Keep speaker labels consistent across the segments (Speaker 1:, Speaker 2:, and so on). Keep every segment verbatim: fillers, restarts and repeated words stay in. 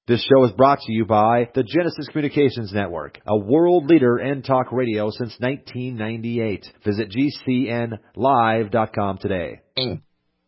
Speaker 1: This show is brought to you by the Genesis Communications Network, a world leader in talk radio since nineteen ninety-eight. Visit G C N live dot com today. Mm.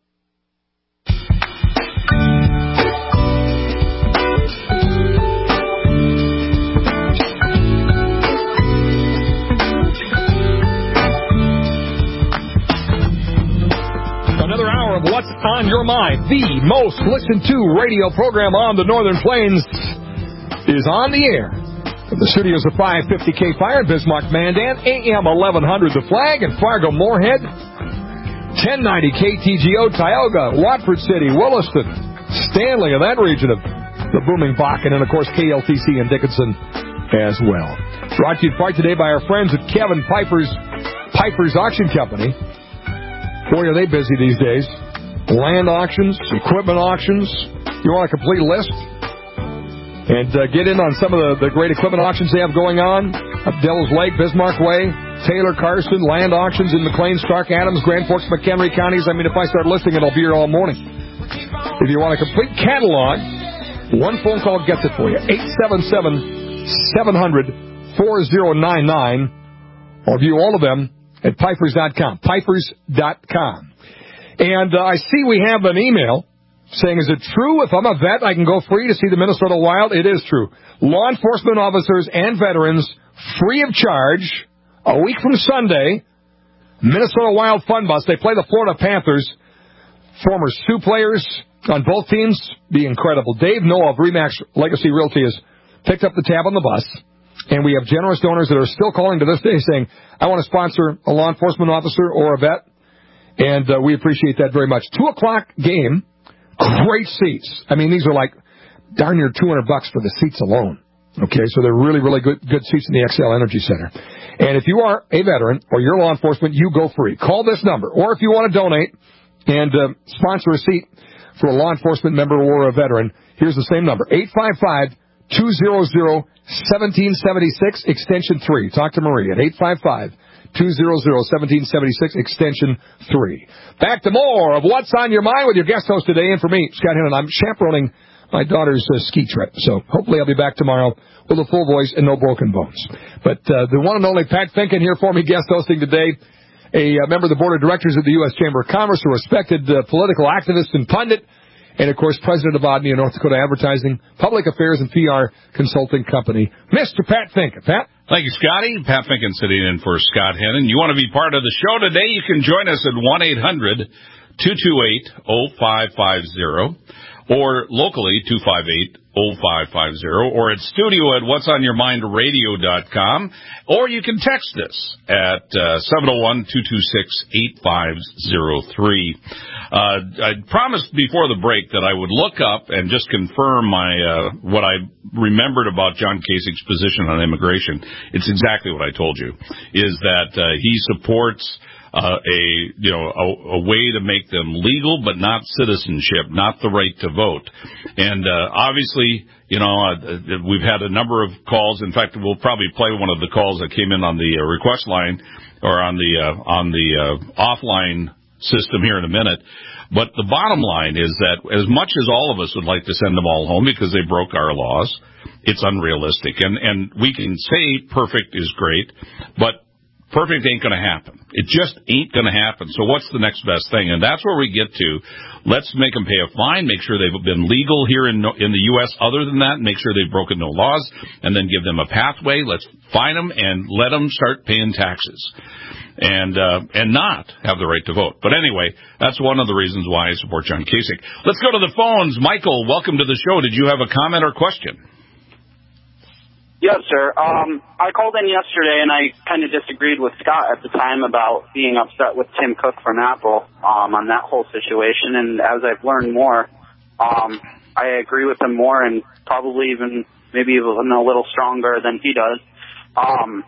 Speaker 2: Another hour of What's on Your Mind, the most listened to radio program on the Northern Plains, is on the air. The studios of five fifty K Fire in Bismarck, Mandan, A M eleven hundred The Flag, and Fargo, Moorhead, ten ninety K T G O, Tioga, Watford City, Williston, Stanley, and that region of the booming Bakken, and of course K L T C in Dickinson as well. Brought to you in part today by our friends at Kevin Piper's Piper's Auction Company. Boy, are they busy these days. Land auctions, equipment auctions. You want a complete list? And uh, get in on some of the, the great equipment auctions they have going on. Up Devil's Lake, Bismarck Way, Taylor, Carson, land auctions in McLean, Stark, Adams, Grand Forks, McHenry counties. I mean, if I start listing it, I'll be here all morning. If you want a complete catalog, one phone call gets it for you. eight seven seven, seven hundred, four oh nine nine. Or view all of them at Pipers dot com. Pipers dot com. And uh, I see we have an email saying, is it true if I'm a vet I can go free to see the Minnesota Wild? It is true. Law enforcement officers and veterans, free of charge, a week from Sunday, Minnesota Wild Fun Bus. They play the Florida Panthers. Former Sioux players on both teams. Be incredible. Dave Noah of Remax Legacy Realty has picked up the tab on the bus. And we have generous donors that are still calling to this day saying, I want to sponsor a law enforcement officer or a vet. And uh, we appreciate that very much. Two o'clock game, great seats. I mean, these are like darn near two hundred bucks for the seats alone. Okay, so they're really, really good good seats in the X L Energy Center. And if you are a veteran or you're law enforcement, you go free. Call this number. Or if you want to donate and uh, sponsor a seat for a law enforcement member or a veteran, here's the same number, eight five five, two hundred, one seven seven six, extension three. Talk to Marie at eight five five, two hundred, one seven seven six, extension three. Back to more of What's on Your Mind with your guest host today. And for me, Scott Hennon, I'm chaperoning my daughter's uh, ski trip. So hopefully I'll be back tomorrow with a full voice and no broken bones. But uh, the one and only Pat Finken here for me, guest hosting today, a uh, member of the board of directors of the U S Chamber of Commerce, a respected uh, political activist and pundit, and, of course, president of Odney, North Dakota Advertising, Public Affairs, and P R Consulting Company, Mister Pat Finken. Pat?
Speaker 3: Thank you, Scotty. Pat Finken sitting in for Scott Hennon. You want to be part of the show today? You can join us at one eight hundred, two two eight, oh five five oh or locally two five eight, oh five five oh or at studio at whats on your mind radio dot com, or you can text us at uh, seven oh one, two two six, eight five oh three. Uh, I promised before the break that I would look up and just confirm my uh, what I remembered about John Kasich's position on immigration. It's exactly what I told you, is that uh, he supports uh, a you know a, a way to make them legal, but not citizenship, not the right to vote. And uh, obviously, you know, uh, we've had a number of calls. In fact, we'll probably play one of the calls that came in on the uh, request line or on the uh, on the uh, offline system here in a minute. But the bottom line is that as much as all of us would like to send them all home because they broke our laws, it's unrealistic. And, and we can say perfect is great, but perfect ain't going to happen. It just ain't going to happen. So what's the next best thing? And that's where we get to. Let's make them pay a fine, make sure they've been legal here in in the U S other than that, make sure they've broken no laws, and then give them a pathway. Let's fine them and let them start paying taxes. And uh, and not have the right to vote. But anyway, that's one of the reasons why I support John Kasich. Let's go to the phones. Michael, welcome to the show. Did you have a comment or question?
Speaker 4: Yes, sir. Um, I called in yesterday, and I kind of disagreed with Scott at the time about being upset with Tim Cook from Apple um, on that whole situation. And as I've learned more, um, I agree with him more and probably even maybe even a little stronger than he does. Um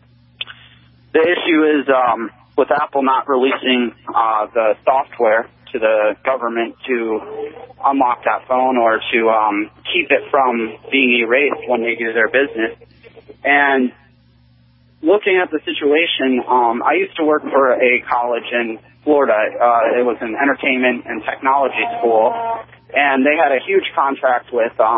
Speaker 4: The issue is um, with Apple not releasing uh, the software to the government to unlock that phone or to um, keep it from being erased when they do their business. And looking at the situation, um, I used to work for a college in Florida. Uh, it was an entertainment and technology school, and they had a huge contract with um,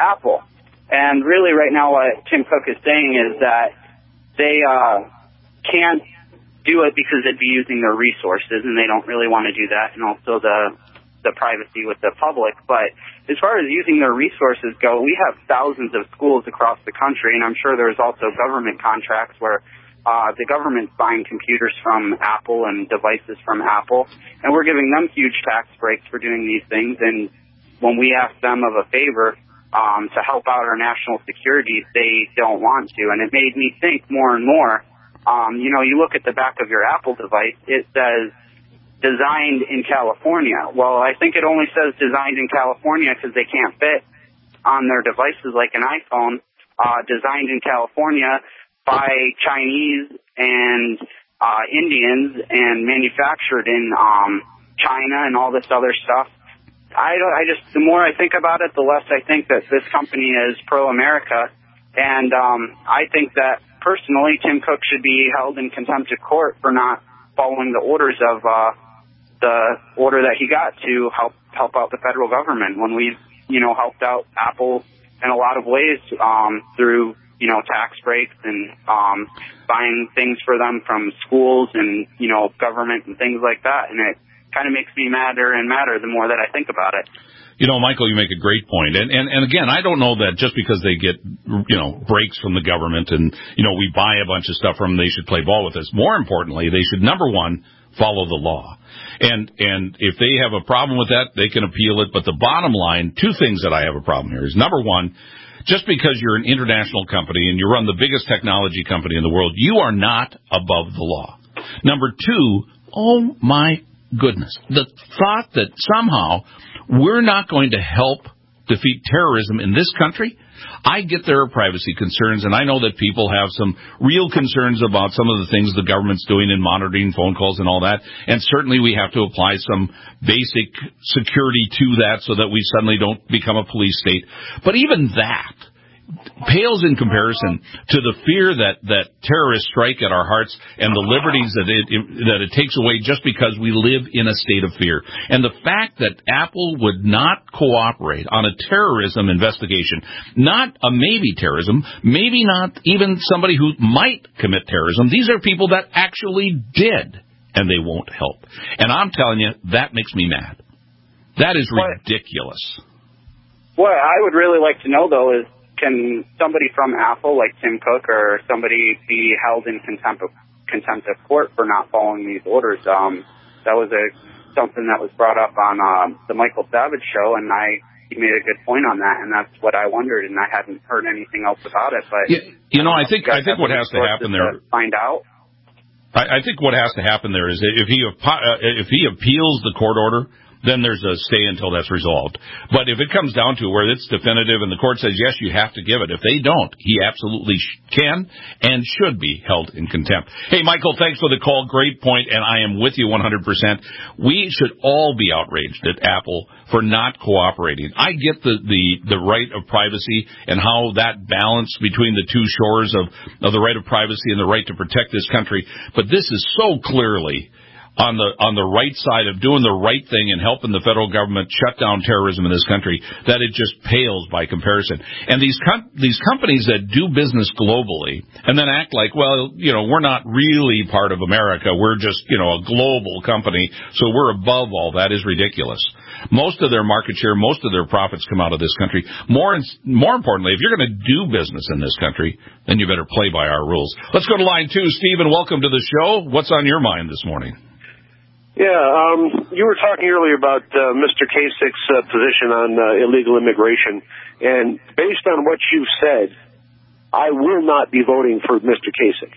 Speaker 4: Apple. And really right now what Tim Cook is saying is that they uh, can't do it because it'd be using their resources, and they don't really want to do that, and also the the privacy with the public. But as far as using their resources go, we have thousands of schools across the country, and I'm sure there's also government contracts where uh, the government's buying computers from Apple and devices from Apple, and we're giving them huge tax breaks for doing these things. And when we ask them of a favor um, to help out our national security, they don't want to. And it made me think more and more. Um, you know, you look at the back of your Apple device, it says designed in California. Well, I think it only says designed in California because they can't fit on their devices like an iPhone. Uh, designed in California by Chinese and uh, Indians and manufactured in um, China and all this other stuff. I, don't, I just, the more I think about it, the less I think that this company is pro-America. And um, I think that personally, Tim Cook should be held in contempt of court for not following the orders of uh, the order that he got to help help out the federal government when we've, you know, helped out Apple in a lot of ways um, through, you know, tax breaks and um, buying things for them from schools and, you know, government and things like that. And it kind of makes me madder and madder the more that I think about it.
Speaker 3: You know, Michael, you make a great point. And, and, and again, I don't know that just because they get, you know, breaks from the government and, you know, we buy a bunch of stuff from them, they should play ball with us. More importantly, they should, number one, follow the law. And, and if they have a problem with that, they can appeal it. But the bottom line, two things that I have a problem here is, number one, just because you're an international company and you run the biggest technology company in the world, you are not above the law. Number two, oh my goodness, the thought that somehow we're not going to help defeat terrorism in this country. I get there are privacy concerns, and I know that people have some real concerns about some of the things the government's doing in monitoring phone calls and all that, and certainly we have to apply some basic security to that so that we suddenly don't become a police state. But even that pales in comparison to the fear that, that terrorists strike at our hearts and the liberties that it, that it takes away just because we live in a state of fear. And the fact that Apple would not cooperate on a terrorism investigation, not a maybe terrorism, maybe not even somebody who might commit terrorism. These are people that actually did, and they won't help. And I'm telling you, that makes me mad. That is ridiculous.
Speaker 4: What I would really like to know, though, is can somebody from Apple, like Tim Cook, or somebody be held in contempt of, contempt of court for not following these orders? Um, that was a something that was brought up on um, the Michael Savage show, and I he made a good point on that, and that's what I wondered, and I hadn't heard anything else about it. But
Speaker 3: yeah, you know, I think I think what has to happen there.
Speaker 4: Find out.
Speaker 3: I, I think what has to happen there is if he if he appeals the court order, then there's a stay until that's resolved. But if it comes down to where it's definitive and the court says, yes, you have to give it, if they don't, he absolutely can and should be held in contempt. Hey, Michael, thanks for the call. Great point, and I am with you one hundred percent. We should all be outraged at Apple for not cooperating. I get the, the, the right of privacy and how that balance between the two shores of, of the right of privacy and the right to protect this country, but this is so clearly on the on the right side of doing the right thing and helping the federal government shut down terrorism in this country, that it just pales by comparison. And these com- these companies that do business globally and then act like, well, you know, we're not really part of America, we're just, you know, a global company, so we're above all that, is ridiculous. Most of their market share, most of their profits come out of this country. More more importantly, if you're going to do business in this country, then you better play by our rules. Let's go to line two. Stephen, welcome to the show. What's on your mind this morning?
Speaker 5: Yeah, um, you were talking earlier about uh, Mister Kasich's uh, position on uh, illegal immigration, and based on what you've said, I will not be voting for Mister Kasich.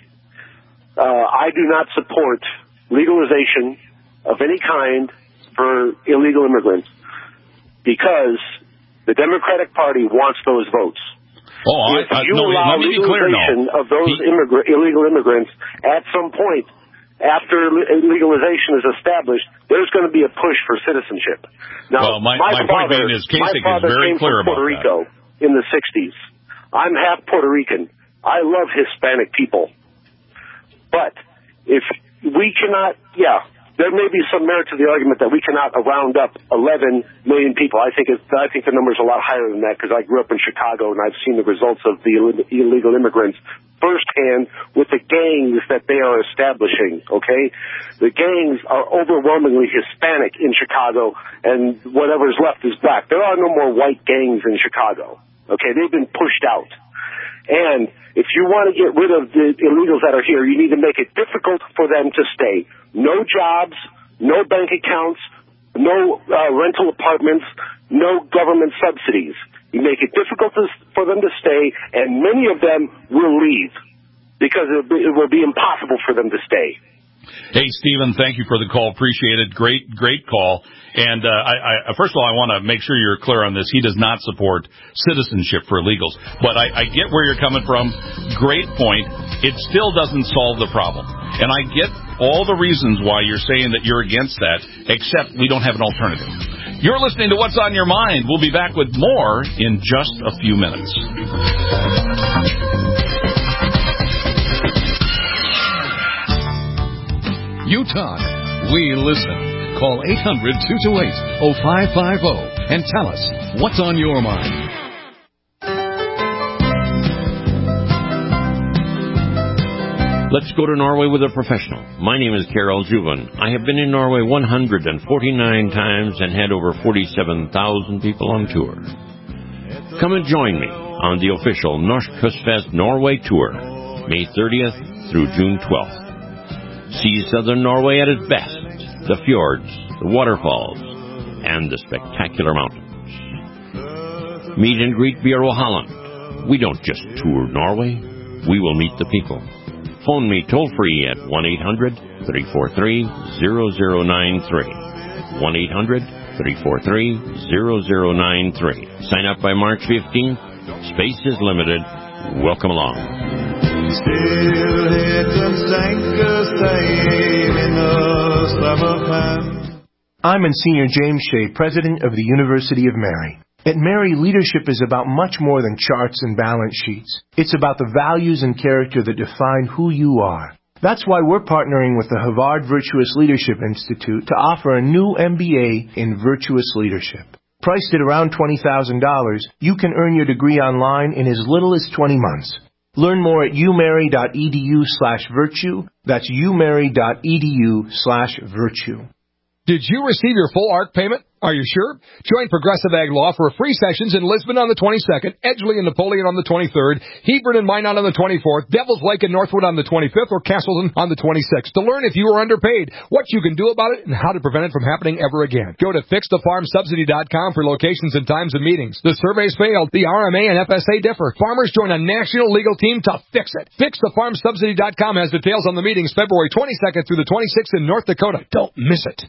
Speaker 5: Uh, I do not support legalization of any kind for illegal immigrants because the Democratic Party wants those votes.
Speaker 3: Oh,
Speaker 5: if
Speaker 3: I, I,
Speaker 5: you
Speaker 3: no,
Speaker 5: allow
Speaker 3: let me be clear,
Speaker 5: legalization
Speaker 3: no.
Speaker 5: of those
Speaker 3: he,
Speaker 5: immigra- illegal immigrants at some point, after legalization is established, there's going to be a push for citizenship. Now,
Speaker 3: well, my,
Speaker 5: my,
Speaker 3: my
Speaker 5: father,
Speaker 3: point being is Kasich
Speaker 5: my father
Speaker 3: is very
Speaker 5: came
Speaker 3: clear
Speaker 5: from Puerto
Speaker 3: about
Speaker 5: Rico
Speaker 3: that.
Speaker 5: in the sixties. I'm half Puerto Rican. I love Hispanic people. But if we cannot, yeah, there may be some merit to the argument that we cannot round up eleven million people. I think it's, I think the number's a lot higher than that because I grew up in Chicago and I've seen the results of the illegal immigrants firsthand with the gangs that they are establishing, okay? The gangs are overwhelmingly Hispanic in Chicago, and whatever's left is black. There are no more white gangs in Chicago, okay? They've been pushed out. And if you want to get rid of the illegals that are here, you need to make it difficult for them to stay. No jobs, no bank accounts, no uh, rental apartments, no government subsidies. You make it difficult to, for them to stay, and many of them will leave because it, it will be impossible for them to stay.
Speaker 3: Hey, Stephen, thank you for the call. Appreciate it. Great, great call. And uh, I, I, first of all, I want to make sure you're clear on this. He does not support citizenship for illegals. But I, I get where you're coming from. Great point. It still doesn't solve the problem. And I get all the reasons why you're saying that you're against that, except we don't have an alternative. You're listening to What's on Your Mind. We'll be back with more in just a few minutes.
Speaker 2: You talk, we listen. Call eight hundred, two two eight, oh five five oh and tell us what's on your mind.
Speaker 6: Let's go to Norway with a professional. My name is Carol Juven. I have been in Norway one hundred forty-nine times and had over forty-seven thousand people on tour. Come and join me on the official Norsk Kystfest Norway Tour, May thirtieth through June twelfth. See southern Norway at its best, the fjords, the waterfalls, and the spectacular mountains. Meet and greet Bjørn Holland. We don't just tour Norway, we will meet the people. Phone me toll-free at one eight hundred, three four three, zero zero nine three. one eight hundred, three four three, zero zero nine three. Sign up by March fifteenth. Space is limited. Welcome along.
Speaker 7: I'm Monsignor James Shea, President of the University of Mary. At Mary, leadership is about much more than charts and balance sheets. It's about the values and character that define who you are. That's why we're partnering with the Havard Virtuous Leadership Institute to offer a new M B A in Virtuous Leadership. Priced at around twenty thousand dollars, you can earn your degree online in as little as twenty months. Learn more at umary.edu slash virtue. That's umary.edu slash virtue.
Speaker 2: Did you receive your full A R C payment? Are you sure? Join Progressive Ag Law for free sessions in Lisbon on the twenty-second, Edgeley and Napoleon on the twenty-third, Hebron and Minot on the twenty-fourth, Devils Lake and Northwood on the twenty-fifth, or Castleton on the twenty-sixth. To learn if you are underpaid, what you can do about it, and how to prevent it from happening ever again. Go to fix the farm subsidy dot com for locations and times of meetings. The surveys failed. The R M A and F S A differ. Farmers join a national legal team to fix it. fix the farm subsidy dot com has details on the meetings February twenty-second through the twenty-sixth in North Dakota. Don't miss it.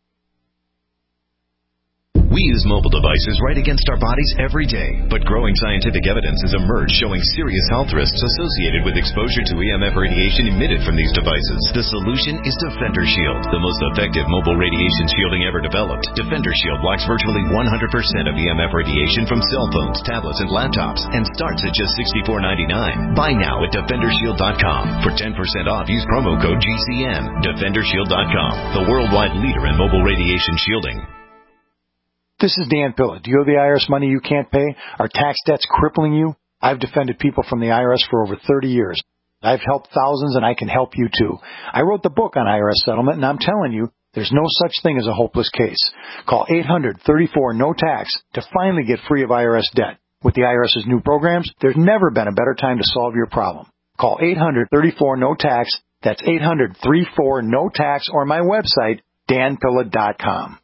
Speaker 8: We use mobile devices right against our bodies every day, but growing scientific evidence has emerged showing serious health risks associated with exposure to E M F radiation emitted from these devices. The solution is Defender Shield, the most effective mobile radiation shielding ever developed. Defender Shield blocks virtually one hundred percent of E M F radiation from cell phones, tablets, and laptops, and starts at just sixty-four ninety-nine. Buy now at defender shield dot com. For ten percent off, use promo code G C N. defender shield dot com, the worldwide leader in mobile radiation shielding.
Speaker 9: This is Dan Pilla. Do you owe the I R S money you can't pay? Are tax debts crippling you? I've defended people from the I R S for over thirty years. I've helped thousands, and I can help you too. I wrote the book on I R S settlement, and I'm telling you, there's no such thing as a hopeless case. Call eight hundred, thirty-four, no tax to finally get free of I R S debt. With the IRS's new programs, there's never been a better time to solve your problem. Call eight hundred, thirty-four, no tax. That's eight hundred, thirty-four, no tax, or my website, dan pilla dot com.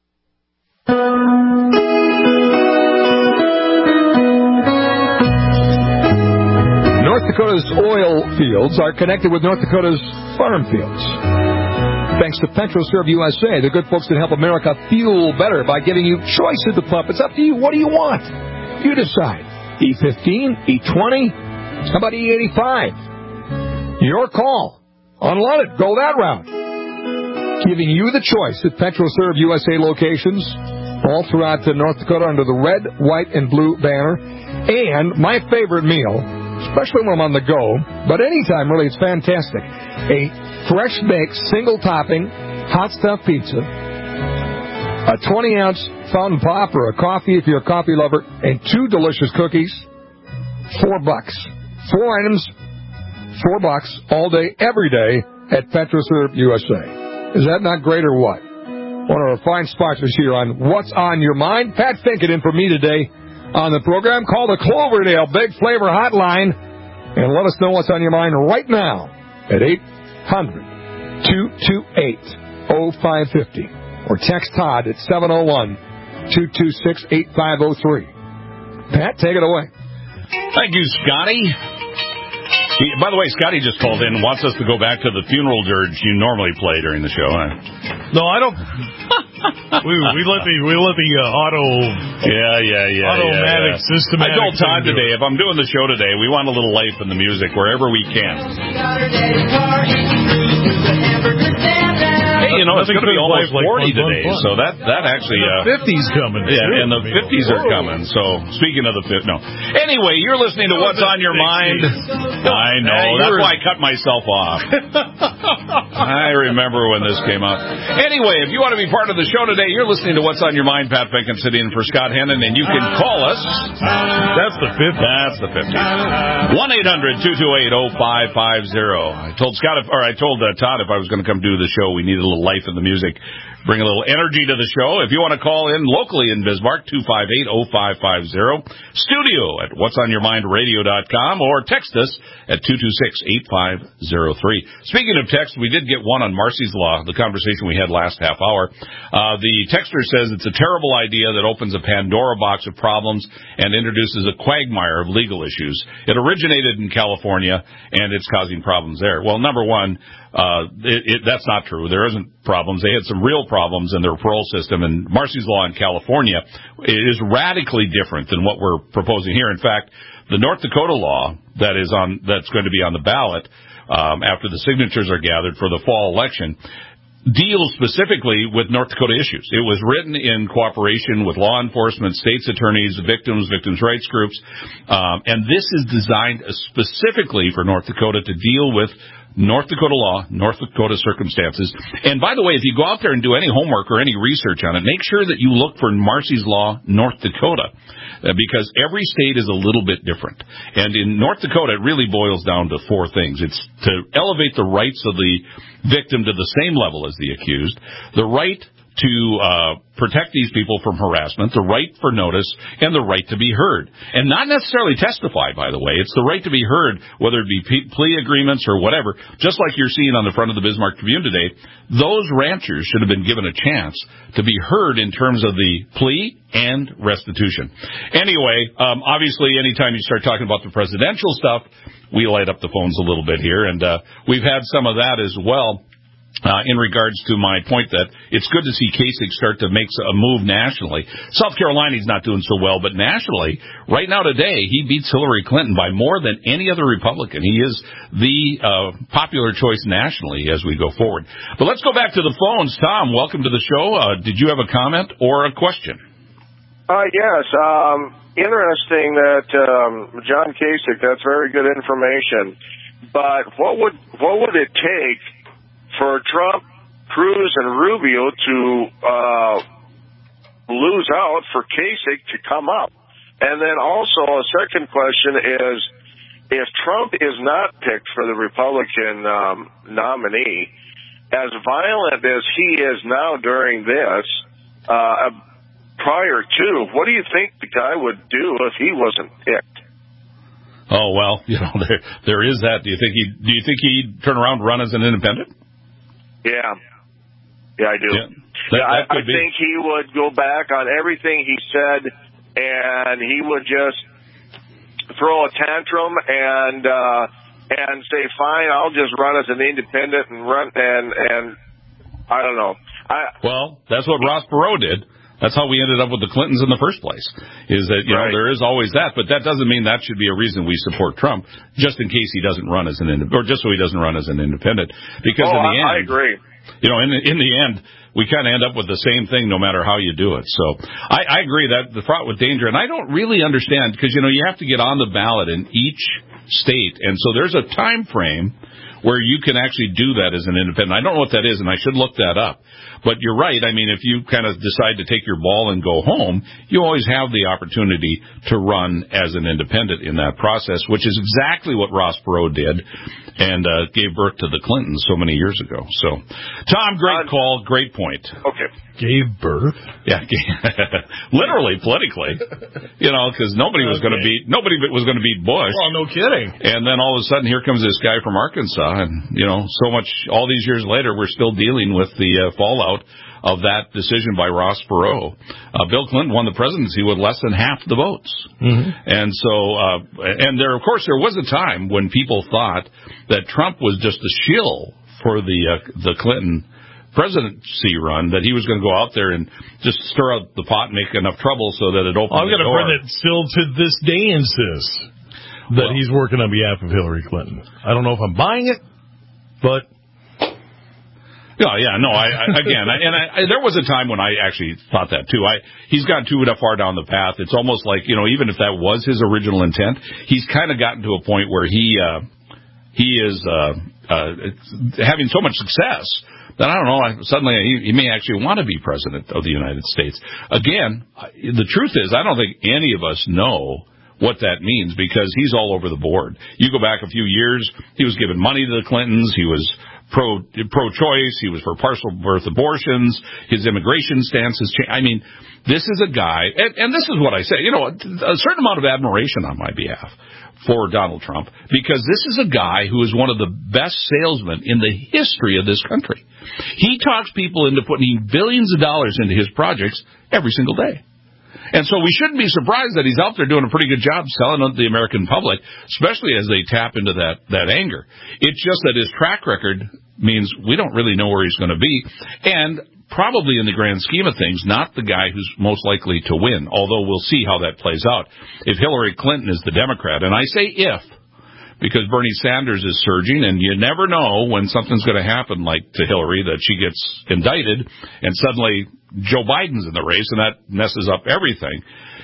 Speaker 2: North Dakota's oil fields are connected with North Dakota's farm fields. Thanks to PetroServe U S A, the good folks that help America fuel better by giving you choice at the pump. It's up to you. What do you want? You decide. E fifteen, E twenty, how about E eighty-five? Your call. Unload it. Go that route. Giving you the choice at PetroServe U S A locations all throughout North Dakota under the red, white, and blue banner. And my favorite meal, especially when I'm on the go, but anytime really, it's fantastic. A fresh baked single topping hot stuff pizza, a twenty-ounce fountain pop or a coffee if you're a coffee lover, and two delicious cookies, four bucks. Four items, four bucks, all day, every day at PetroServe U S A. Is that not great or what? One of our fine sponsors here on What's on Your Mind. Pat Finkett in for me today on the program. Call the Cloverdale Big Flavor Hotline and let us know what's on your mind right now at eight hundred, two two eight, oh five five oh or text Todd at seven oh one, two two six, eight five oh three. Pat, take it away.
Speaker 3: Thank you, Scotty. He, by the way, Scotty just called in and wants us to go back to the funeral dirge you normally play during the show. Huh?
Speaker 10: No, I don't. we, we let the we let the uh, auto
Speaker 3: yeah yeah yeah
Speaker 10: automatic
Speaker 3: yeah, yeah.
Speaker 10: systematic.
Speaker 3: I told Todd today, if I'm doing the show today, we want a little life in the music wherever we can. Hey, you know, it's going to be almost forty today, so that that actually uh,
Speaker 10: fifties coming.
Speaker 3: Yeah, and the fifties are coming. So speaking of the fifties, no. Anyway, you're listening to What's on Your Mind. I know. That's why I cut myself off. I remember when this came out. Anyway, if you want to be part of the show today, you're listening to What's on Your Mind. Pat Finkett sitting in for Scott Hennon, and you can call us.
Speaker 10: That's the fifties.
Speaker 3: That's the fifties. one eight hundred, two two eight, oh five five oh. I told Scott, if, or I told uh, Todd if I was going to come do the show, we needed a little life in the music. Bring a little energy to the show. If you want to call in locally in Bismarck, two five eight, oh five five oh. Studio at whats on your mind radio dot com or text us at two two six, eight five oh three. Speaking of text, we did get one on Marcy's Law, the conversation we had last half hour. Uh, the texter says it's a terrible idea that opens a Pandora box of problems and introduces a quagmire of legal issues. It originated in California, and it's causing problems there. Well, number one, Uh, it, it, that's not true. There isn't problems. They had some real problems in their parole system, and Marcy's Law in California is radically different than what we're proposing here. In fact, the North Dakota law that is on that's going to be on the ballot um, after the signatures are gathered for the fall election deals specifically with North Dakota issues. It was written in cooperation with law enforcement, states' attorneys, victims, victims' rights groups, um, and this is designed specifically for North Dakota to deal with North Dakota law, North Dakota circumstances. And by the way, if you go out there and do any homework or any research on it, make sure that you look for Marcy's Law, North Dakota, uh, because every state is a little bit different. And in North Dakota, it really boils down to four things. It's to elevate the rights of the victim to the same level as the accused, the right to uh, protect these people from harassment, the right for notice, and the right to be heard. And not necessarily testify, by the way. It's the right to be heard, whether it be plea agreements or whatever. Just like you're seeing on the front of the Bismarck Tribune today, those ranchers should have been given a chance to be heard in terms of the plea and restitution. Anyway, um, obviously, anytime you start talking about the presidential stuff, we light up the phones a little bit here, and uh, we've had some of that as well. Uh, in regards to my point that it's good to see Kasich start to make a move nationally. South Carolina, he's not doing so well, but nationally, right now today, he beats Hillary Clinton by more than any other Republican. He is the uh, popular choice nationally as we go forward. But let's go back to the phones. Tom, welcome to the show. Uh, did you have a comment or a question?
Speaker 5: Uh, yes. Um, interesting that um, John Kasich, that's very good information. But what would what would it take for Trump, Cruz, and Rubio to uh, lose out for Kasich to come up? And then also a second question is, if Trump is not picked for the Republican um, nominee, as violent as he is now during this, uh, prior to, what do you think the guy would do if he wasn't picked?
Speaker 3: Oh, well, you know, there there is that. Do you think he do you think he'd turn around and run as an independent?
Speaker 5: Yeah. Yeah, I do.
Speaker 3: Yeah, that,
Speaker 5: I,
Speaker 3: that
Speaker 5: I think he would go back on everything he said, and he would just throw a tantrum and uh, and say, "Fine, I'll just run as an independent and run." And and I don't know. I,
Speaker 3: well, that's what Ross Perot did. That's how we ended up with the Clintons in the first place, is that, you right. know, there is always that, but that doesn't mean that should be a reason we support Trump, just in case he doesn't run as an independent, or just so he doesn't run as an independent. Because
Speaker 5: oh,
Speaker 3: in the
Speaker 5: I,
Speaker 3: end,
Speaker 5: I agree.
Speaker 3: You know, in the, in the end, we kind of end up with the same thing no matter how you do it. So I, I agree that the fraught with danger, and I don't really understand, because, you know, you have to get on the ballot in each state, and so there's a time frame where you can actually do that as an independent. I don't know what that is, and I should look that up. But you're right. I mean, if you kind of decide to take your ball and go home, you always have the opportunity to run as an independent in that process, which is exactly what Ross Perot did and uh, gave birth to the Clintons so many years ago. So, Tom, great uh, call, great point.
Speaker 5: Okay.
Speaker 10: Gave birth?
Speaker 3: Yeah, literally, politically. You know, because nobody was okay. going to beat nobody was going to beat Bush.
Speaker 10: Well, no kidding.
Speaker 3: And then all of a sudden, here comes this guy from Arkansas, and you know, so much. All these years later, we're still dealing with the uh, fallout of that decision by Ross Perot. Uh, Bill Clinton won the presidency with less than half the votes.
Speaker 10: Mm-hmm.
Speaker 3: And so, uh, and there, of course, there was a time when people thought that Trump was just a shill for the uh, the Clinton presidency run, that he was going to go out there and just stir up the pot and make enough trouble so that it opened
Speaker 10: I've
Speaker 3: the door.
Speaker 10: I've got a friend that still to this day insists that well, he's working on behalf of Hillary Clinton. I don't know if I'm buying it, but...
Speaker 3: Yeah, yeah, no, I, I again, I, and I, I, there was a time when I actually thought that, too. I He's gotten too far down the path. It's almost like, you know, even if that was his original intent, he's kind of gotten to a point where he, uh, he is uh, uh, having so much success that, I don't know, suddenly he, he may actually want to be president of the United States. Again, the truth is, I don't think any of us know what that means, because he's all over the board. You go back a few years, he was giving money to the Clintons, he was pro, pro-choice, he was for partial birth abortions, his immigration stance has changed. I mean, this is a guy, and, and this is what I say, you know, a certain amount of admiration on my behalf for Donald Trump, because this is a guy who is one of the best salesmen in the history of this country. He talks people into putting billions of dollars into his projects every single day. And so we shouldn't be surprised that he's out there doing a pretty good job selling to the American public, especially as they tap into that, that anger. It's just that his track record means we don't really know where he's going to be. And probably in the grand scheme of things, not the guy who's most likely to win, although we'll see how that plays out. If Hillary Clinton is the Democrat, and I say if, because Bernie Sanders is surging, and you never know when something's going to happen, like to Hillary, that she gets indicted, and suddenly Joe Biden's in the race, and that messes up everything.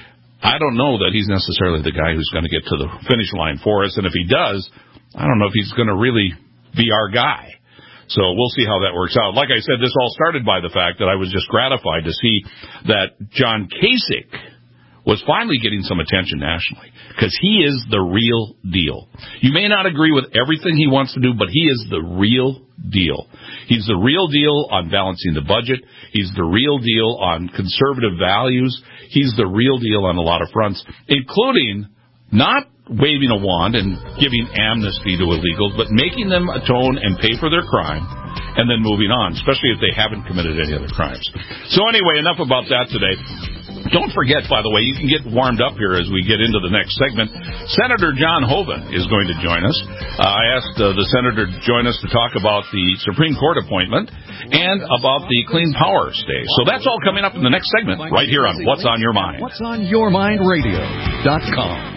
Speaker 3: I don't know that he's necessarily the guy who's going to get to the finish line for us, and if he does, I don't know if he's going to really be our guy. So we'll see how that works out. Like I said, this all started by the fact that I was just gratified to see that John Kasich was finally getting some attention nationally, because he is the real deal. You may not agree with everything he wants to do, but he is the real deal. He's the real deal on balancing the budget. He's the real deal on conservative values. He's the real deal on a lot of fronts, including not waving a wand and giving amnesty to illegals, but making them atone and pay for their crime and then moving on, especially if they haven't committed any other crimes. So anyway, enough about that today. Don't forget, by the way, you can get warmed up here as we get into the next segment. Senator John Hoeven is going to join us. Uh, I asked uh, the senator to join us to talk about the Supreme Court appointment and about the Clean Power Stay. So that's all coming up in the next segment right here on What's on Your Mind.
Speaker 11: What's on Your Mind Radio dot com.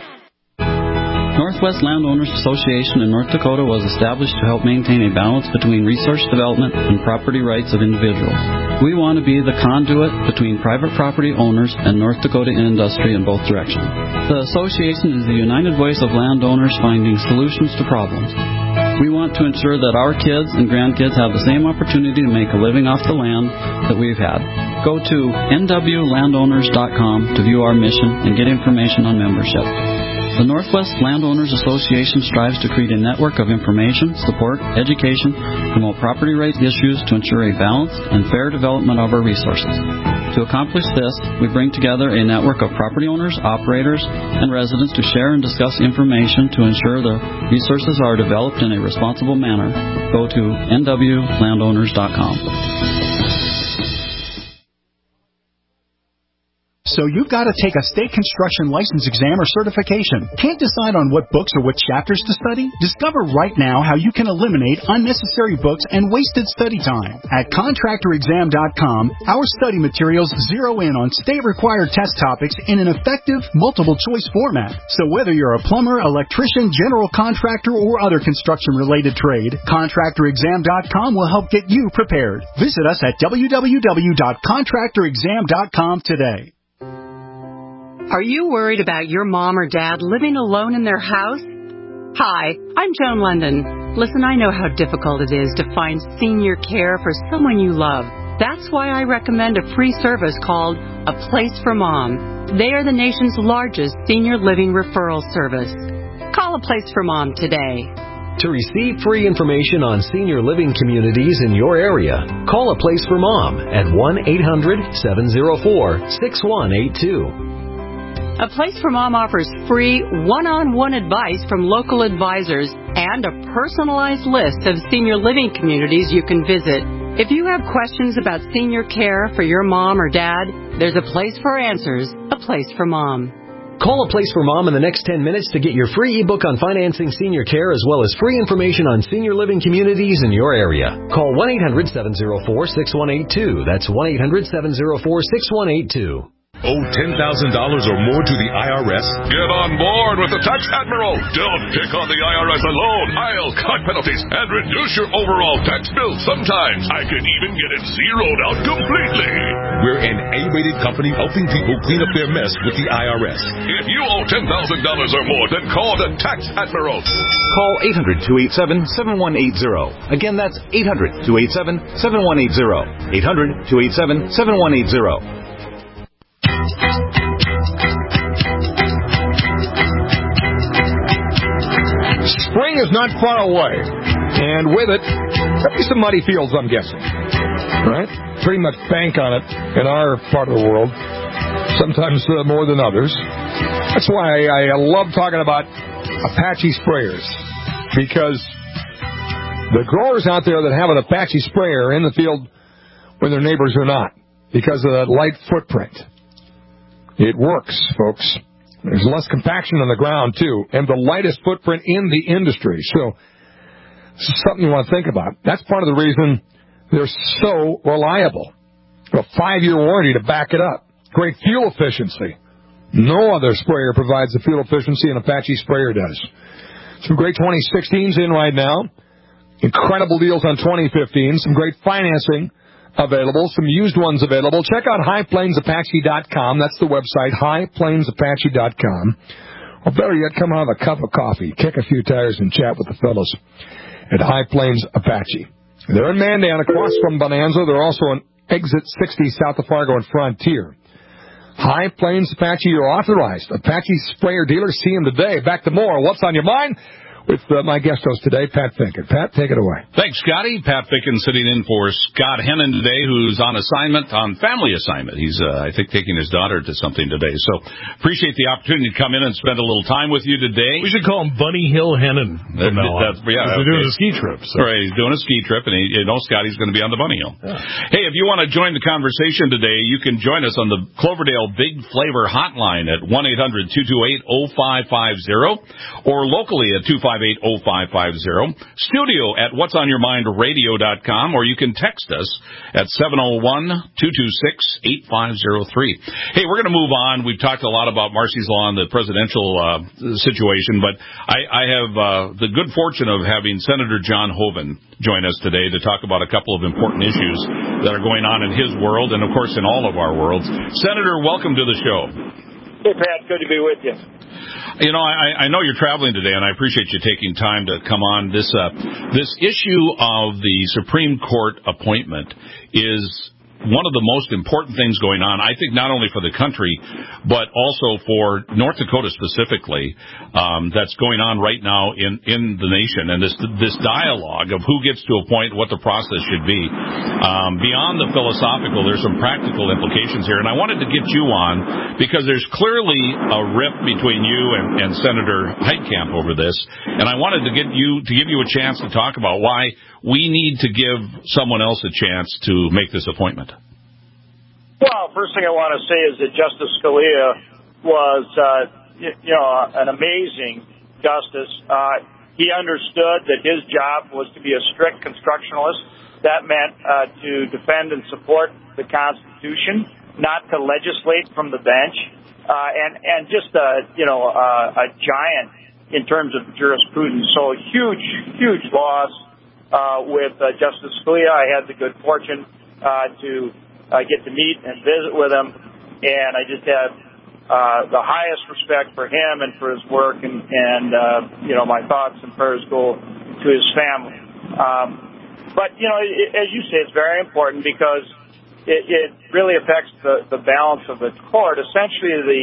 Speaker 11: Northwest Landowners Association in North Dakota was established to help maintain a balance between resource development and property rights of individuals. We want to be the conduit between private property owners and North Dakota industry in both directions. The association is the united voice of landowners finding solutions to problems. We want to ensure that our kids and grandkids have the same opportunity to make a living off the land that we've had. Go to N W landowners dot com to view our mission and get information on membership. The Northwest Landowners Association strives to create a network of information, support, education, promote property rights issues to ensure a balanced and fair development of our resources. To accomplish this, we bring together a network of property owners, operators, and residents to share and discuss information to ensure the resources are developed in a responsible manner. Go to N W landowners dot com.
Speaker 12: So you've got to take a state construction license exam or certification. Can't decide on what books or what chapters to study? Discover right now how you can eliminate unnecessary books and wasted study time. At contractor exam dot com, our study materials zero in on state-required test topics in an effective, multiple-choice format. So whether you're a plumber, electrician, general contractor, or other construction-related trade, contractor exam dot com will help get you prepared. Visit us at w w w dot contractor exam dot com today.
Speaker 13: Are you worried about your mom or dad living alone in their house? Hi, I'm Joan London. Listen, I know how difficult it is to find senior care for someone you love. That's why I recommend a free service called A Place for Mom. They are the nation's largest senior living referral service. Call A Place for Mom today.
Speaker 14: To receive free information on senior living communities in your area, call A Place for Mom at one eight hundred seven oh four six one eight two.
Speaker 13: A Place for Mom offers free one-on-one advice from local advisors and a personalized list of senior living communities you can visit. If you have questions about senior care for your mom or dad, there's a place for answers, A Place for Mom.
Speaker 14: Call A Place for Mom in the next ten minutes to get your free ebook on financing senior care as well as free information on senior living communities in your area. Call one eight hundred seven oh four six one eight two. That's one eight hundred seven oh four six one eight two.
Speaker 15: Owe ten thousand dollars or more to the I R S?
Speaker 16: Get on board with the Tax Admiral. Don't pick on the I R S alone. I'll cut penalties and reduce your overall tax bill. Sometimes I can even get it zeroed out completely.
Speaker 15: We're an A-rated company helping people clean up their mess with the I R S.
Speaker 16: If you owe ten thousand dollars or more, then call the Tax Admiral.
Speaker 17: Call eight hundred two eight seven seven one eight zero. Again, that's eight hundred two eight seven seven one eight zero. eight hundred two eight seven seven one eight zero.
Speaker 2: Spring is not far away, and with it, there'll be some muddy fields, I'm guessing. Right? Pretty much bank on it in our part of the world, sometimes uh, more than others. That's why I, I love talking about Apache sprayers, because the growers out there that have an Apache sprayer in the field when their neighbors are not, because of that light footprint. It works, folks. There's less compaction on the ground, too, and the lightest footprint in the industry. So, this is something you want to think about. That's part of the reason they're so reliable. A five-year warranty to back it up. Great fuel efficiency. No other sprayer provides the fuel efficiency an Apache sprayer does. Some great twenty sixteens in right now. Incredible deals on twenty fifteens. Some great financing available, some used ones available. Check out high plains apache dot com. That's the website, high plains apache dot com. Or better yet, come have a cup of coffee, kick a few tires, and chat with the fellows at High Plains Apache. They're in Mandan, across from Bonanza. They're also on Exit sixty south of Fargo and Frontier. High Plains Apache, you're authorized Apache sprayer dealer. See him today. Back to more. What's on your mind? With uh, my guest host today, Pat Finken. Pat, take it away.
Speaker 3: Thanks, Scotty. Pat Finken sitting in for Scott Hennon today, who's on assignment, on family assignment. He's, uh, I think, taking his daughter to something today. So appreciate the opportunity to come in and spend a little time with you today.
Speaker 10: We should call him Bunny Hill Hennon.
Speaker 3: That, that's, yeah,
Speaker 10: he's
Speaker 3: okay.
Speaker 10: doing a ski trip. So.
Speaker 3: Right, he's doing a ski trip, and he, you know Scotty's going to be on the Bunny Hill. Yeah. Hey, if you want to join the conversation today, you can join us on the Cloverdale Big Flavor Hotline at one eight hundred two two eight oh five five oh or locally at two five eight oh five five oh, studio at whats on your mind radio dot com, or you can text us at seven oh one two two six eight five oh three. Hey, we're going to move on. We've talked a lot about Marcy's Law and the presidential uh, situation, but I, I have uh, the good fortune of having Senator John Hoeven join us today to talk about a couple of important issues that are going on in his world and, of course, in all of our worlds. Senator, welcome to the show.
Speaker 18: Hey, Pat. Good to be with you.
Speaker 3: You know, I, I know you're traveling today, and I appreciate you taking time to come on. This uh, this issue of the Supreme Court appointment is one of the most important things going on, I think, not only for the country, but also for North Dakota specifically, um, that's going on right now in, in the nation. And this this dialogue of who gets to appoint, what the process should be. Um, beyond the philosophical, there's some practical implications here. And I wanted to get you on because there's clearly a rift between you and, and Senator Heitkamp over this. And I wanted to get you to give you a chance to talk about why we need to give someone else a chance to make this appointment.
Speaker 18: Well, first thing I want to say is that Justice Scalia was, uh, you, you know, an amazing justice. Uh, he understood that his job was to be a strict constructionalist. That meant uh, to defend and support the Constitution, not to legislate from the bench, uh, and and just a you know uh, a giant in terms of jurisprudence. So huge, huge loss. Uh, with uh, Justice Scalia, I had the good fortune uh, to uh, get to meet and visit with him, and I just have uh, the highest respect for him and for his work, and, and uh, you know, my thoughts and prayers go to his family. Um, but, you know, it, as you say, it's very important because it, it really affects the, the balance of the court. Essentially, the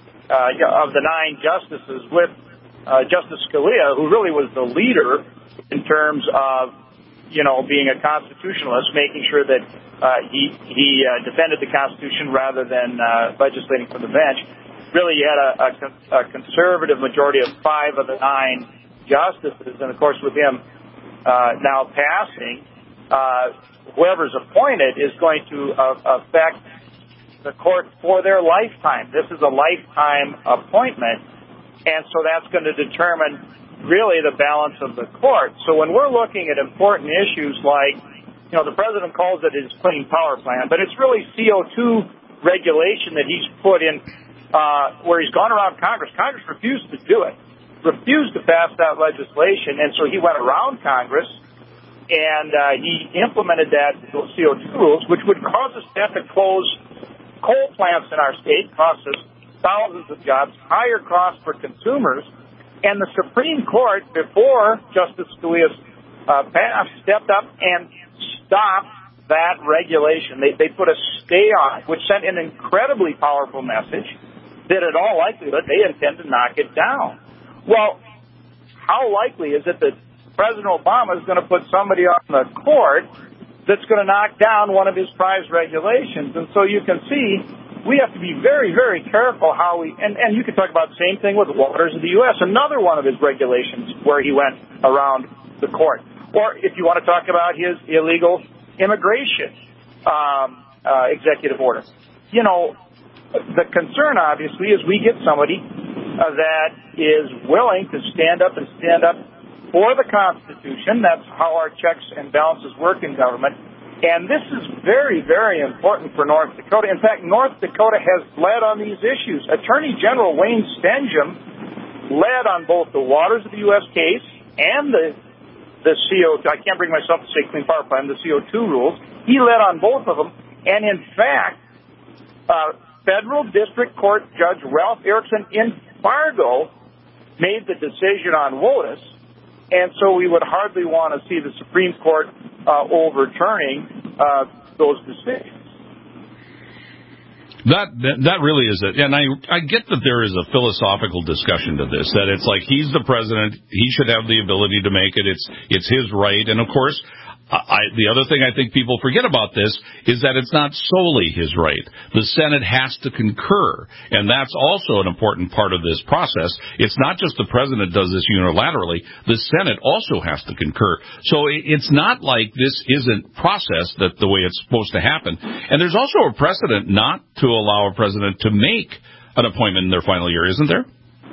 Speaker 18: uh, of the nine justices with uh, Justice Scalia, who really was the leader in terms of, you know, being a constitutionalist, making sure that uh, he he uh, defended the Constitution rather than uh, legislating from the bench. Really, you had a, a, a conservative majority of five of the nine justices, and of course, with him uh, now passing, uh, whoever's appointed is going to uh, affect the court for their lifetime. This is a lifetime appointment, and so that's going to determine really the balance of the court. So when we're looking at important issues like, you know, the president calls it his clean power plan, but it's really C O two regulation that he's put in uh, where he's gone around Congress. Congress refused to do it, refused to pass that legislation, and so he went around Congress and uh, he implemented that those C O two rules, which would cause us to have to close coal plants in our state, cost us thousands of jobs, higher costs for consumers. And the Supreme Court, before Justice Scalia uh, passed, stepped up and stopped that regulation. They, they put a stay on it, which sent an incredibly powerful message that in all likelihood they intend to knock it down. Well, how likely is it that President Obama is going to put somebody on the court that's going to knock down one of his prized regulations? And so you can see we have to be very, very careful how we, and, and you could talk about the same thing with waters of the U S, another one of his regulations where he went around the court. Or if you want to talk about his illegal immigration um, uh, executive order. You know, the concern obviously is we get somebody uh, that is willing to stand up and stand up for the Constitution. That's how our checks and balances work in government. And this is very, very important for North Dakota. In fact, North Dakota has led on these issues. Attorney General Wayne Stenjum led on both the Waters of the U S case and the the C O two. I can't bring myself to say Clean Power Plan, the C O two rules. He led on both of them. And in fact, uh, Federal District Court Judge Ralph Erickson in Fargo made the decision on WOTUS. And so we would hardly want to see the Supreme Court uh, overturning uh, those decisions.
Speaker 3: That, that that really is it. And I I get that there is a philosophical discussion to this, that it's like he's the president, he should have the ability to make it, it's it's his right. And of course, I, the other thing I think people forget about this is that it's not solely his right. The Senate has to concur, and that's also an important part of this process. It's not just the president does this unilaterally. The Senate also has to concur. So it's not like this isn't processed that the way it's supposed to happen. And there's also a precedent not to allow a president to make an appointment in their final year, isn't there?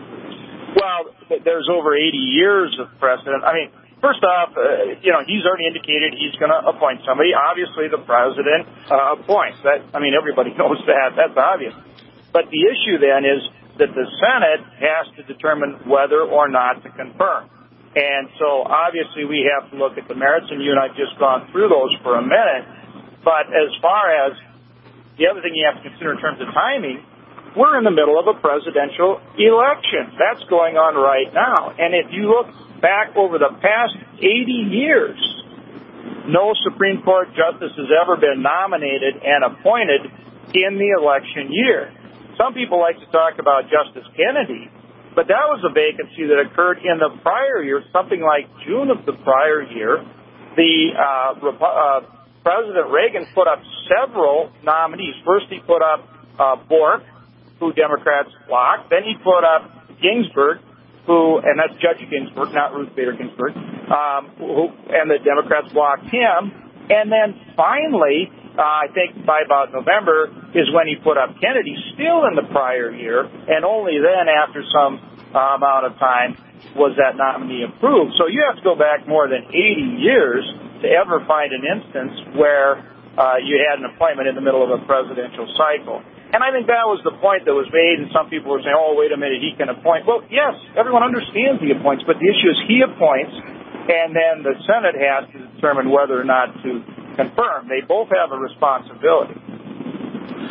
Speaker 18: Well, there's over eighty years of precedent. I mean, first off, uh, you know, he's already indicated he's going to appoint somebody. Obviously, the president uh, appoints. That, I mean, everybody knows that. That's obvious. But the issue then is that the Senate has to determine whether or not to confirm. And so, obviously, we have to look at the merits, and you and I have just gone through those for a minute. But as far as the other thing you have to consider in terms of timing, we're in the middle of a presidential election. That's going on right now. And if you look back over the past eighty years, no Supreme Court justice has ever been nominated and appointed in the election year. Some people like to talk about Justice Kennedy, but that was a vacancy that occurred in the prior year, something like June of the prior year. The uh, uh, President Reagan put up several nominees. First, he put up uh, Bork, who Democrats blocked. Then he put up Ginsburg, who, and that's Judge Ginsburg, not Ruth Bader Ginsburg, um, who, and the Democrats blocked him. And then finally, uh, I think by about November, is when he put up Kennedy, still in the prior year, and only then, after some uh, amount of time, was that nominee approved. So you have to go back more than eighty years to ever find an instance where uh, you had an appointment in the middle of a presidential cycle. And I think that was the point that was made, and some people were saying, oh, wait a minute, he can appoint. Well, yes, everyone understands he appoints, but the issue is he appoints, and then the Senate has to determine whether or not to confirm. They both have a responsibility.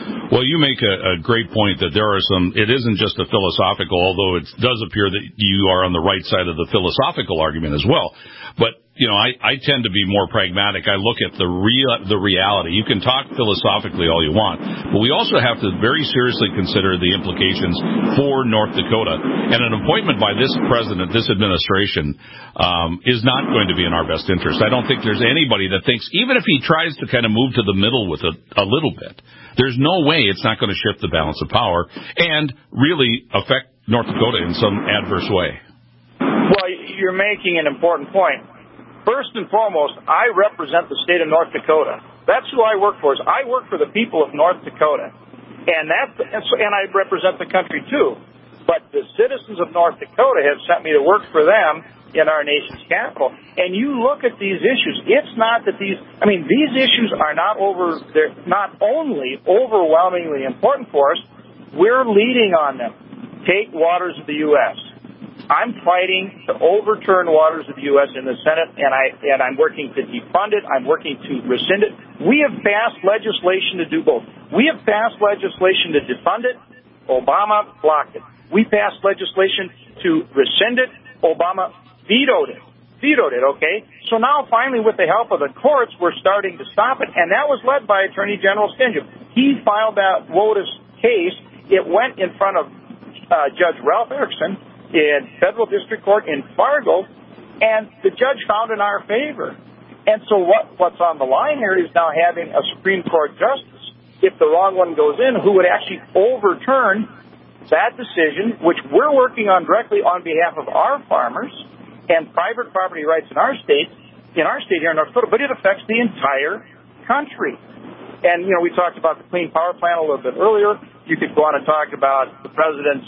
Speaker 3: Well, you make a, a great point that there are some, it isn't just a philosophical, although it does appear that you are on the right side of the philosophical argument as well. But, you know, I, I tend to be more pragmatic. I look at the real, the reality. You can talk philosophically all you want, but we also have to very seriously consider the implications for North Dakota. And an appointment by this president, this administration, um, is not going to be in our best interest. I don't think there's anybody that thinks, even if he tries to kind of move to the middle with it a little bit, there's no way it's not going to shift the balance of power and really affect North Dakota in some adverse way.
Speaker 18: Well, you're making an important point. First and foremost, I represent the state of North Dakota. That's who I work for. Is I work for the people of North Dakota, and that, and I represent the country too. But the citizens of North Dakota have sent me to work for them in our nation's capital. And you look at these issues. It's not that these. I mean, these issues are not over. They're not only overwhelmingly important for us. We're leading on them. Take waters of the U S I'm fighting to overturn waters of the U S in the Senate, and, I, and I'm working to defund it. I'm working to rescind it. We have passed legislation to do both. We have passed legislation to defund it. Obama blocked it. We passed legislation to rescind it. Obama vetoed it. Vetoed it, okay? So now, finally, with the help of the courts, we're starting to stop it, and that was led by Attorney General Stingham. He filed that WOTUS case. It went in front of uh, Judge Ralph Erickson in federal district court in Fargo, and the judge found in our favor. And so what, what's on the line here is now having a Supreme Court justice, if the wrong one goes in, who would actually overturn that decision, which we're working on directly on behalf of our farmers and private property rights in our state, in our state here in North Dakota, but it affects the entire country. And, you know, we talked about the Clean Power Plan a little bit earlier. You could go on and talk about the president's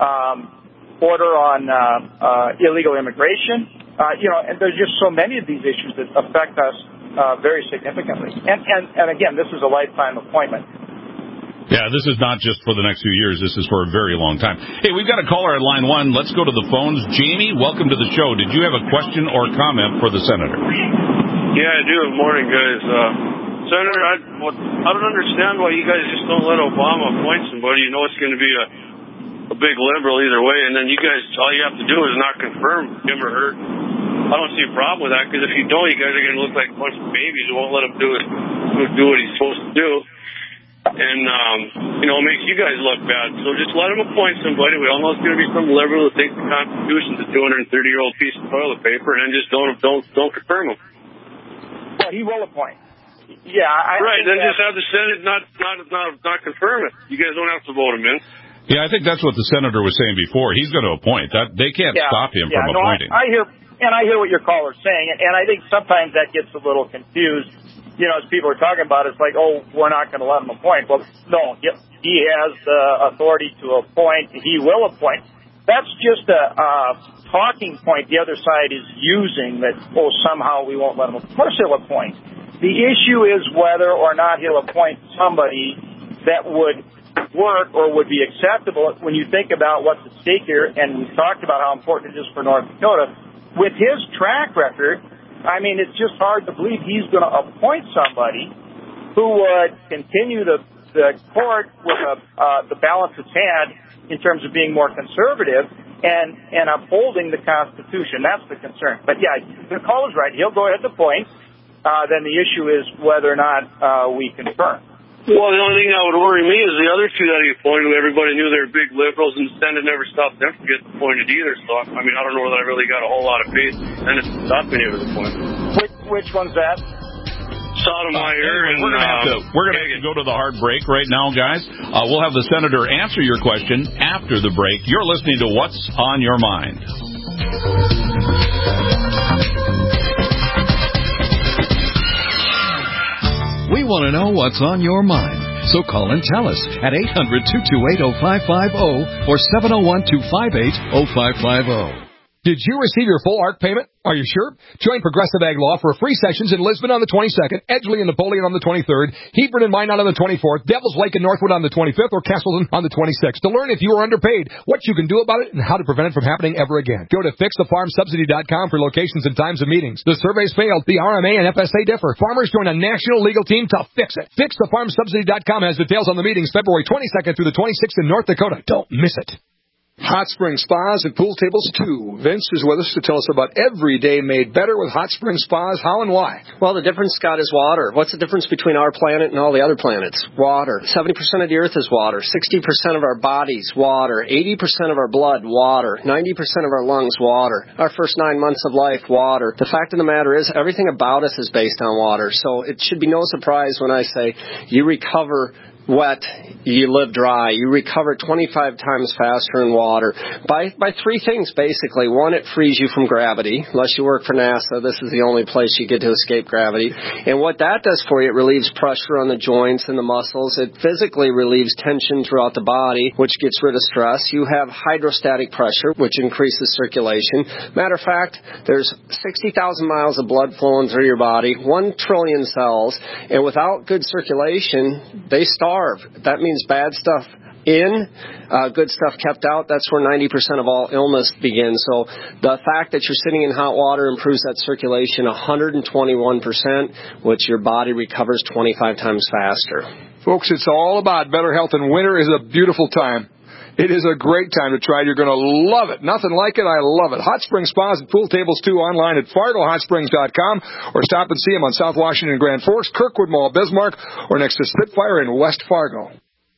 Speaker 18: um, order on uh, uh, illegal immigration. Uh, you know, and there's just so many of these issues that affect us uh, very significantly. And, and, and again, this is a lifetime appointment.
Speaker 3: Yeah, this is not just for the next few years. This is for a very long time. Hey, we've got a caller at line one. Let's go to the phones. Jamie, welcome to the show. Did you have a question or comment for the senator?
Speaker 19: Yeah, I do. Good morning, guys. Uh, Senator, I, well, I don't understand why you guys just don't let Obama appoint somebody. You know it's going to be a a big liberal either way, and then you guys, all you have to do is not confirm him or her. I don't see a problem with that, because if you don't, you guys are going to look like a bunch of babies who won't let him do it, do what he's supposed to do. And, um, you know, it makes you guys look bad. So just let him appoint somebody. We all know it's going to be some liberal who thinks the Constitution's a two hundred thirty-year-old piece of toilet paper, and then just don't don't don't confirm him.
Speaker 18: Well, he will appoint. Yeah, I
Speaker 19: right. Then just have the Senate not not not not confirm it. You guys don't have to vote him in.
Speaker 3: Yeah, I think that's what the senator was saying before. He's going to appoint. That they can't
Speaker 18: yeah,
Speaker 3: stop him
Speaker 18: yeah,
Speaker 3: from
Speaker 18: no,
Speaker 3: appointing.
Speaker 18: I, I hear and I hear what your caller's saying, and I think sometimes that gets a little confused. You know, as people are talking about, it's like, oh, we're not going to let him appoint. Well, no, he has the authority to appoint. He will appoint. That's just a, a talking point the other side is using that, oh, somehow we won't let him appoint. Of course he'll appoint. The issue is whether or not he'll appoint somebody that would work or would be acceptable when you think about what's at stake here, and we've talked about how important it is for North Dakota. With his track record, I mean, it's just hard to believe he's going to appoint somebody who would continue the, the court with a, uh, the balance it's had in terms of being more conservative and, and upholding the Constitution. That's the concern. But, yeah, the caller's right. He'll go ahead to appoint. Uh, then the issue is whether or not uh, we confirm.
Speaker 19: Well, the only thing that would worry me is the other two that he appointed, everybody knew they were big liberals, and the Senate never stopped them from getting appointed either. So, I mean, I don't know that I really got a whole lot of faith in it to stop any of his appointments.
Speaker 18: Which, which one's that?
Speaker 19: Sotomayor.
Speaker 3: Uh, anyway, we're going to have to we're going to have to go to the hard break right now, guys. Uh, we'll have the senator answer your question after the break. You're listening to What's on Your Mind.
Speaker 20: We want to know what's on your mind. So call and tell us at eight hundred, two two eight, oh five five oh or seven oh one, two five eight, oh five five oh.
Speaker 2: Did you receive your full A R C payment? Are you sure? Join Progressive Ag Law for free sessions in Lisbon on the twenty-second, Edgeley and Napoleon on the twenty-third, Hebron and Minot on the twenty-fourth, Devils Lake and Northwood on the twenty-fifth, or Castleton on the twenty-sixth. To learn if you are underpaid, what you can do about it, and how to prevent it from happening ever again. Go to fix the farm subsidy dot com for locations and times of meetings. The surveys failed. The R M A and F S A differ. Farmers join a national legal team to fix it. fix the farm subsidy dot com has details on the meetings February twenty-second through the twenty-sixth in North Dakota. Don't miss it. Hot Spring Spas and Pool Tables, too. Vince is with us to tell us about every day made better with Hot Spring Spas. How and why?
Speaker 21: Well, the difference, Scott, is water. What's the difference between our planet and all the other planets? Water. seventy percent of the Earth is water. sixty percent of our bodies, water. eighty percent of our blood, water. ninety percent of our lungs, water. Our first nine months of life, water. The fact of the matter is, everything about us is based on water. So it should be no surprise when I say you recover wet, you live dry. You recover twenty-five times faster in water by by three things, basically. One, it frees you from gravity. Unless you work for NASA, this is the only place you get to escape gravity. And what that does for you, it relieves pressure on the joints and the muscles. It physically relieves tension throughout the body, which gets rid of stress. You have hydrostatic pressure, which increases circulation. Matter of fact, there's sixty thousand miles of blood flowing through your body, one trillion cells, and without good circulation, they starve. That means bad stuff in, uh, good stuff kept out. That's where ninety percent of all illness begins. So the fact that you're sitting in hot water improves that circulation one hundred twenty-one percent, which your body recovers twenty-five times faster.
Speaker 2: Folks, it's all about better health, and winter is a beautiful time. It is a great time to try it. You're going to love it. Nothing like it. I love it. Hot Spring Spas and Pool Tables, too, online at Fargo Hot Springs dot com, or stop and see them on South Washington and Grand Forks, Kirkwood Mall, Bismarck, or next to Spitfire in West Fargo.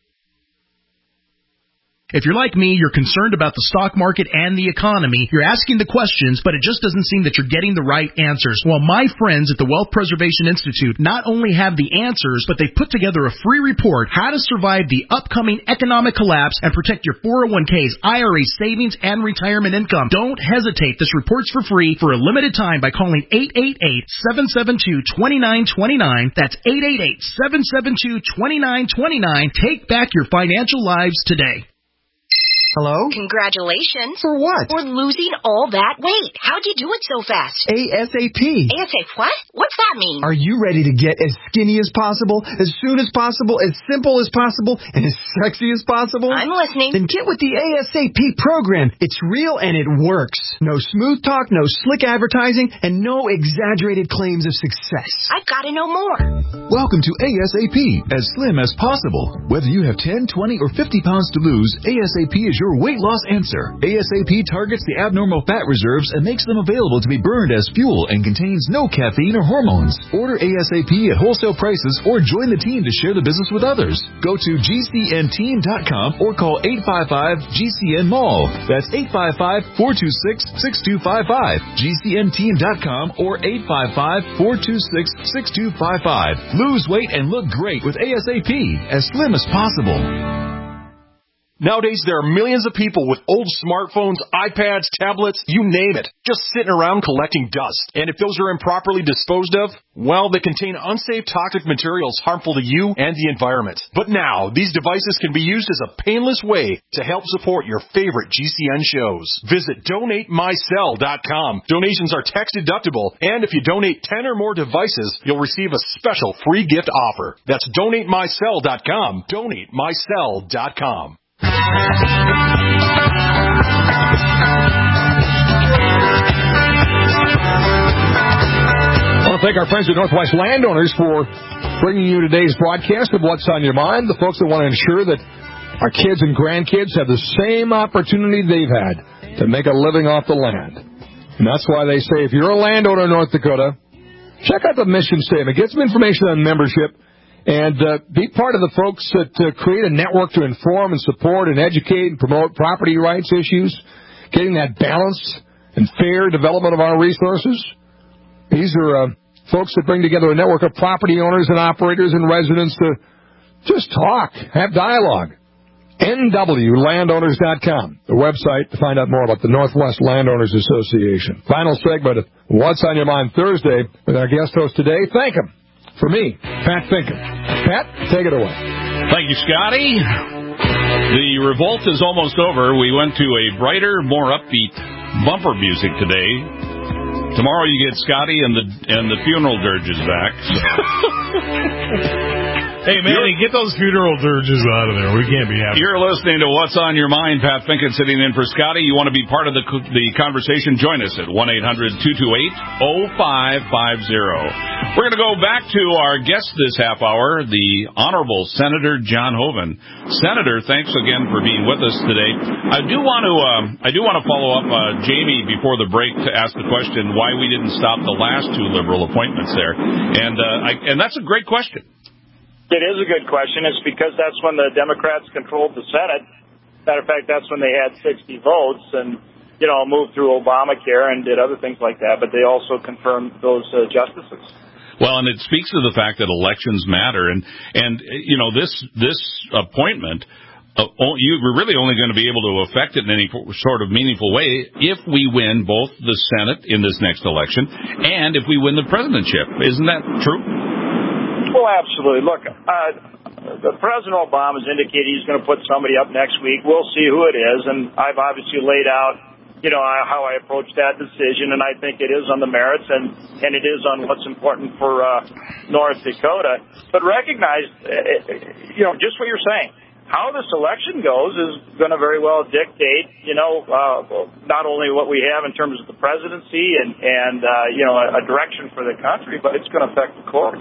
Speaker 22: If you're like me, you're concerned about the stock market and the economy. You're asking the questions, but it just doesn't seem that you're getting the right answers. Well, my friends at the Wealth Preservation Institute not only have the answers, but they've put together a free report, How to Survive the Upcoming Economic Collapse and Protect Your four oh one k's, I R As, savings, and retirement income. Don't hesitate. This report's for free for a limited time by calling eight eight eight, seven seven two, two nine two nine. That's eight eight eight, seven seven two, two nine two nine. Take back your financial lives today.
Speaker 23: Hello?
Speaker 24: Congratulations.
Speaker 23: For what?
Speaker 24: For losing all that weight. How'd you do it so fast?
Speaker 23: ASAP.
Speaker 24: ASAP what? What's that mean?
Speaker 23: Are you ready to get as skinny as possible, as soon as possible, as simple as possible, and as sexy as possible?
Speaker 24: I'm listening.
Speaker 23: Then get with the ASAP program. It's real and it works. No smooth talk, no slick advertising, and no exaggerated claims of success.
Speaker 24: I've got to know more.
Speaker 25: Welcome to ASAP, as slim as possible. Whether you have ten, twenty, or fifty pounds to lose, ASAP is your weight loss answer. ASAP targets the abnormal fat reserves and makes them available to be burned as fuel and contains no caffeine or hormones. Order ASAP at wholesale prices or join the team to share the business with others. Go to G C N team dot com or call eight five five G C N mall. That's eight five five, four two six, six two five five. G C N team dot com or eight five five, four two six, six two five five. Lose weight and look great with ASAP, as slim as possible.
Speaker 26: Nowadays, there are millions of people with old smartphones, iPads, tablets, you name it, just sitting around collecting dust. And if those are improperly disposed of, well, they contain unsafe toxic materials harmful to you and the environment. But now, these devices can be used as a painless way to help support your favorite G C N shows. Visit donate my cell dot com. Donations are tax deductible, and if you donate ten or more devices, you'll receive a special free gift offer. That's donate my cell dot com. donate my cell dot com.
Speaker 2: I want to thank our friends at Northwest Landowners for bringing you today's broadcast of What's on Your Mind, the folks that want to ensure that our kids and grandkids have the same opportunity they've had to make a living off the land. And that's why they say if you're a landowner in North Dakota, check out the mission statement, get some information on membership, and uh, be part of the folks that uh, create a network to inform and support and educate and promote property rights issues, getting that balanced and fair development of our resources. These are uh, folks that bring together a network of property owners and operators and residents to just talk, have dialogue. N W landowners dot com, the website to find out more about the Northwest Landowners Association. Final segment of What's on Your Mind Thursday with our guest host today. Thank him. For me, Pat Finken. Pat, take it away.
Speaker 3: Thank you, Scotty. The revolt is almost over. We went to a brighter, more upbeat bumper music today. Tomorrow you get Scotty and the and the funeral dirges back. So.
Speaker 10: Hey, Manny, get those funeral dirges out of there. We can't be happy.
Speaker 3: You're listening to What's on Your Mind. Pat Finken sitting in for Scotty. You want to be part of the the conversation? Join us at one eight hundred two two eight oh five five oh. We're going to go back to our guest this half hour, the Honorable Senator John Hoeven. Senator, thanks again for being with us today. I do want to um, I do want to follow up uh, Jamie before the break to ask the question why we didn't stop the last two Liberal appointments there, and uh, I, and that's a great question.
Speaker 18: It is a good question. It's because that's when the Democrats controlled the Senate. Matter of fact, that's when they had sixty votes and, you know, moved through Obamacare and did other things like that. But they also confirmed those uh, justices.
Speaker 3: Well, and it speaks to the fact that elections matter. And, and you know, this this appointment, uh, you're really only going to be able to affect it in any sort of meaningful way if we win both the Senate in this next election and if we win the presidentship. Isn't that true?
Speaker 18: Well, absolutely. Look, uh, the President Obama has indicated he's going to put somebody up next week. We'll see who it is, and I've obviously laid out, you know, how I approach that decision, and I think it is on the merits, and, and it is on what's important for uh, North Dakota. But recognize, uh, you know, just what you're saying. How this election goes is going to very well dictate, you know, uh, not only what we have in terms of the presidency and, and uh, you know, a, a direction for the country, but it's going to affect the court.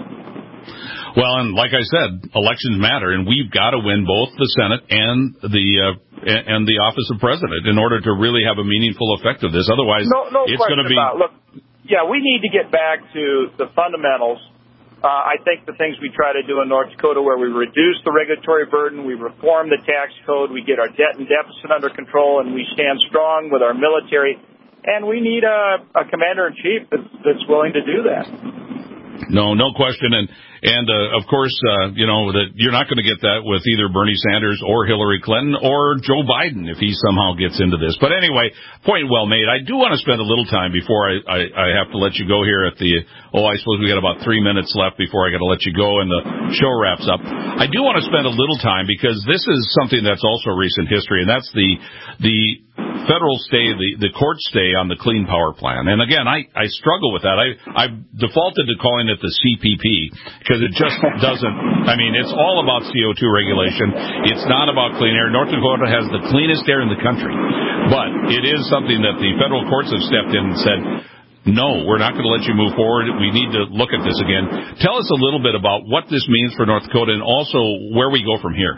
Speaker 3: Well, and like I said, elections matter, and we've got to win both the Senate and the uh, and the office of president in order to really have a meaningful effect of this. Otherwise,
Speaker 18: no, no
Speaker 3: it's going to be.
Speaker 18: About, look, yeah, we need to get back to the fundamentals. Uh, I think the things we try to do in North Dakota, where we reduce the regulatory burden, we reform the tax code, we get our debt and deficit under control, and we stand strong with our military. And we need a, a commander-in-chief that's, that's willing to do that.
Speaker 3: No, no question. And, and uh, of course, uh, you know, that you're not going to get that with either Bernie Sanders or Hillary Clinton or Joe Biden if he somehow gets into this. But anyway, point well made. I do want to spend a little time before I, I, I have to let you go here at the, oh, I suppose we got about three minutes left before I got to let you go and the show wraps up. I do want to spend a little time because this is something that's also recent history, and that's the, the, federal stay, the, the court stay on the Clean Power Plan. And again, I, I struggle with that. I, I've defaulted to calling it the C P P because it just doesn't, I mean, it's all about C O two regulation. It's not about clean air. North Dakota has the cleanest air in the country. But it is something that the federal courts have stepped in and said, no, we're not going to let you move forward. We need to look at this again. Tell us a little bit about what this means for North Dakota and also where we go from here.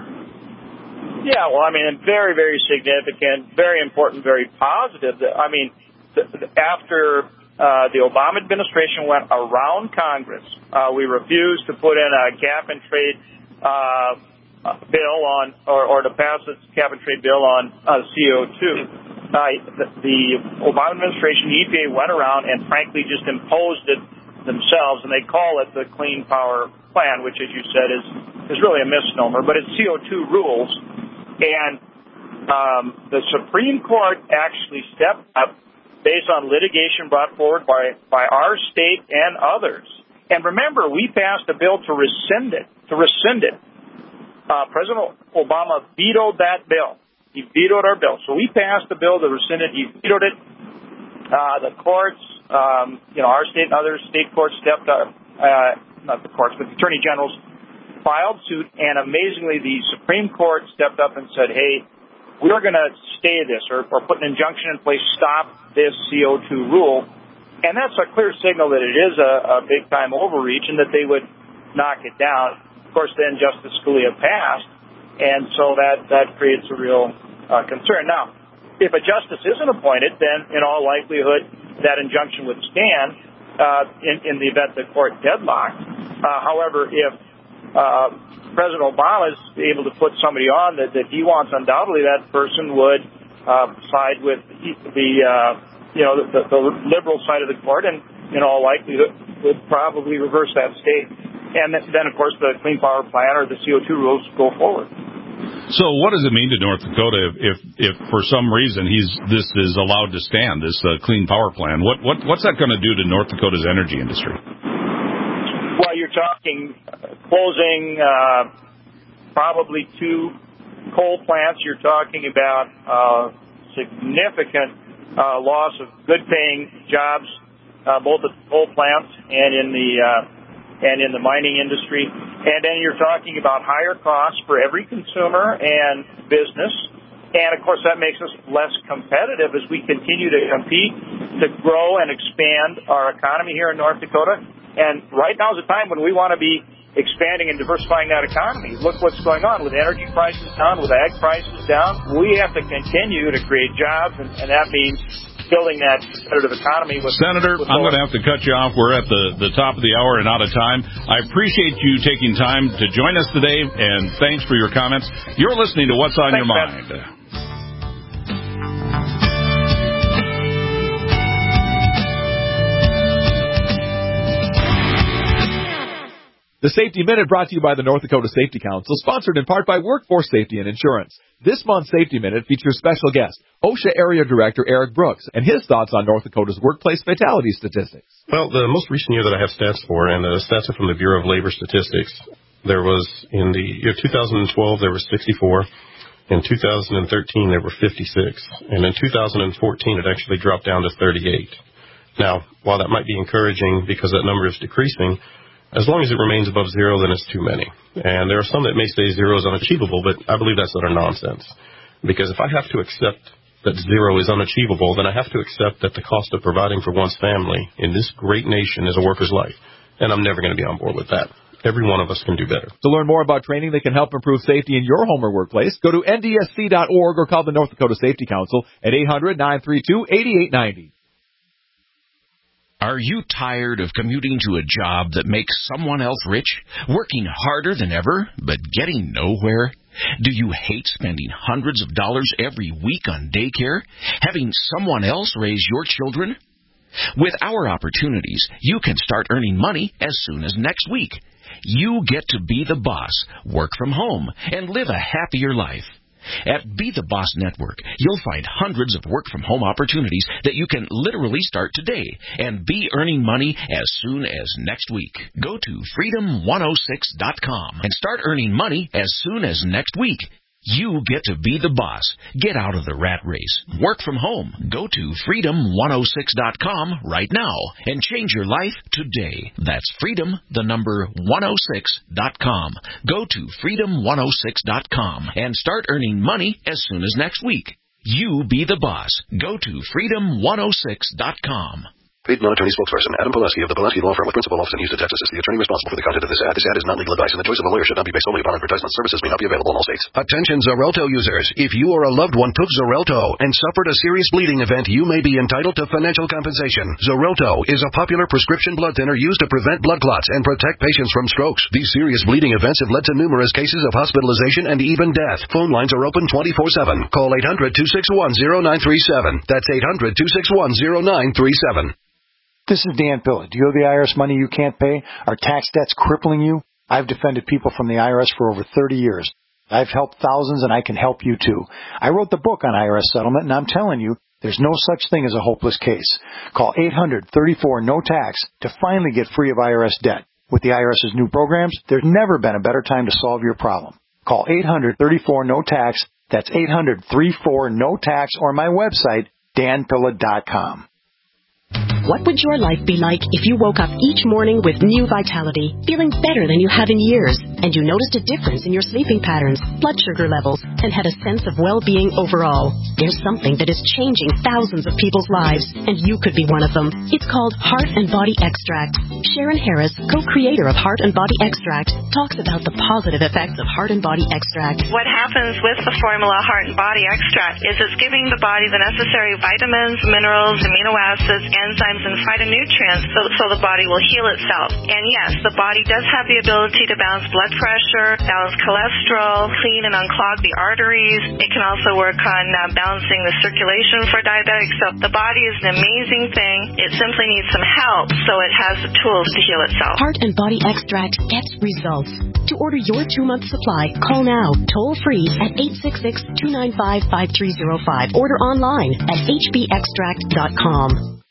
Speaker 18: Yeah, well, I mean, very, very significant, very important, very positive. I mean, after uh, the Obama administration went around Congress, uh, we refused to put in a cap and trade uh, bill on, or, or to pass a cap and trade bill on uh, C O two. Uh, the, the Obama administration, the E P A, went around and frankly just imposed it themselves, and they call it the Clean Power Plan, which, as you said, is is really a misnomer, but it's C O two rules. And um, the Supreme Court actually stepped up based on litigation brought forward by, by our state and others. And remember, we passed a bill to rescind it, to rescind it. Uh, President Obama vetoed that bill. He vetoed our bill. So we passed the bill to rescind it. He vetoed it. Uh, the courts, um, you know, our state and other state courts stepped up, uh, not the courts, but the attorney generals filed suit, and amazingly, the Supreme Court stepped up and said, hey, we're going to stay this or, or put an injunction in place, stop this C O two rule. And that's a clear signal that it is a, a big-time overreach and that they would knock it down. Of course, then Justice Scalia passed, and so that, that creates a real uh, concern. Now, if a justice isn't appointed, then in all likelihood that injunction would stand uh, in, in the event the court deadlocked. Uh, however, if Uh, President Obama is able to put somebody on that, that he wants, undoubtedly that person would uh, side with the, uh, you know, the, the liberal side of the court and, in all likelihood, would probably reverse that state. And then, of course, the Clean Power Plan or the C O two rules go forward.
Speaker 3: So what does it mean to North Dakota if, if, if for some reason he's this is allowed to stand, this uh, Clean Power Plan? What, what What's that going to do to North Dakota's energy industry?
Speaker 18: Well, you're talking closing uh, probably two coal plants. You're talking about uh, significant uh, loss of good-paying jobs, uh, both at the coal plants and in the uh, and in the mining industry. And then you're talking about higher costs for every consumer and business. And, of course, that makes us less competitive as we continue to compete, to grow and expand our economy here in North Dakota. And right now is a time when we want to be expanding and diversifying that economy. Look what's going on with energy prices down, with ag prices down. We have to continue to create jobs, and, and that means building that competitive economy. With,
Speaker 3: Senator,
Speaker 18: with
Speaker 3: I'm going to have to cut you off. We're at the, the top of the hour and out of time. I appreciate you taking time to join us today, and thanks for your comments. You're listening to What's on
Speaker 18: Thanks,
Speaker 3: Your Mind.
Speaker 18: Ben.
Speaker 1: The Safety Minute brought to you by the North Dakota Safety Council, sponsored in part by Workforce Safety and Insurance. This month's Safety Minute features special guest, OSHA Area Director Eric Brooks, and his thoughts on North Dakota's workplace fatality statistics.
Speaker 4: Well, the most recent year that I have stats for, and the stats are from the Bureau of Labor Statistics, there was, in the year two thousand twelve, there were sixty-four. In two thousand thirteen, there were fifty-six. And in two thousand fourteen, it actually dropped down to thirty-eight. Now, while that might be encouraging because that number is decreasing, as long as it remains above zero, then it's too many. And there are some that may say zero is unachievable, but I believe that's utter nonsense. Because if I have to accept that zero is unachievable, then I have to accept that the cost of providing for one's family in this great nation is a worker's life. And I'm never going to be on board with that. Every one of us can do better.
Speaker 1: To learn more about training that can help improve safety in your home or workplace, go to N D S C dot org or call the North Dakota Safety Council at eight hundred, nine three two, eight eight nine zero.
Speaker 6: Are you tired of commuting to a job that makes someone else rich, working harder than ever, but getting nowhere? Do you hate spending hundreds of dollars every week on daycare, having someone else raise your children? With our opportunities, you can start earning money as soon as next week. You get to be the boss, work from home, and live a happier life. At Be the Boss Network, you'll find hundreds of work-from-home opportunities that you can literally start today and be earning money as soon as next week. Go to freedom one oh six dot com and start earning money as soon as next week. You get to be the boss. Get out of the rat race. Work from home. Go to freedom one oh six dot com right now and change your life today. That's freedom, the number one oh six dot com. Go to freedom one oh six dot com and start earning money as soon as next week. You be the boss. Go to freedom one oh six dot com.
Speaker 7: Paid non-attorney spokesperson Adam Pulaski of the Pulaski Law Firm with principal office in Houston, Texas is the attorney responsible for the content of this ad. This ad is not legal advice, and the choice of a lawyer should not be based solely upon advertisement. Services may not be available in all states.
Speaker 8: Attention Xarelto users. If you or a loved one took Xarelto and suffered a serious bleeding event, you may be entitled to financial compensation. Xarelto is a popular prescription blood thinner used to prevent blood clots and protect patients from strokes. These serious bleeding events have led to numerous cases of hospitalization and even death. Phone lines are open twenty-four seven. Call eight hundred, two six one, zero nine three seven. That's eight hundred, two six one, zero nine three seven.
Speaker 9: This is Dan Pilla. Do you owe the I R S money you can't pay? Are tax debts crippling you? I've defended people from the I R S for over thirty years. I've helped thousands, and I can help you too. I wrote the book on I R S settlement, and I'm telling you, there's no such thing as a hopeless case. Call eight hundred, thirty-four, no tax to finally get free of I R S debt. With the IRS's new programs, there's never been a better time to solve your problem. Call eight hundred, thirty-four, no tax. That's eight hundred, thirty-four, no tax, or my website, dan pilla dot com.
Speaker 27: What would your life be like if you woke up each morning with new vitality, feeling better than you have in years, and you noticed a difference in your sleeping patterns, blood sugar levels, and had a sense of well-being overall? There's something that is changing thousands of people's lives, and you could be one of them. It's called Heart and Body Extract. Sharon Harris, co-creator of Heart and Body Extract, talks about the positive effects of Heart and Body Extract.
Speaker 28: What happens with the formula Heart and Body Extract is it's giving the body the necessary vitamins, minerals, amino acids, enzymes, and phytonutrients so, so the body will heal itself. And yes, the body does have the ability to balance blood pressure, balance cholesterol, clean and unclog the arteries. It can also work on uh, balancing the circulation for diabetics. So the body is an amazing thing. It simply needs some help so it has the tools to heal itself.
Speaker 27: Heart and Body Extract gets results. To order your two-month supply, call now, toll-free at eight six six, two nine five, five three zero five. Order online at h b extract dot com.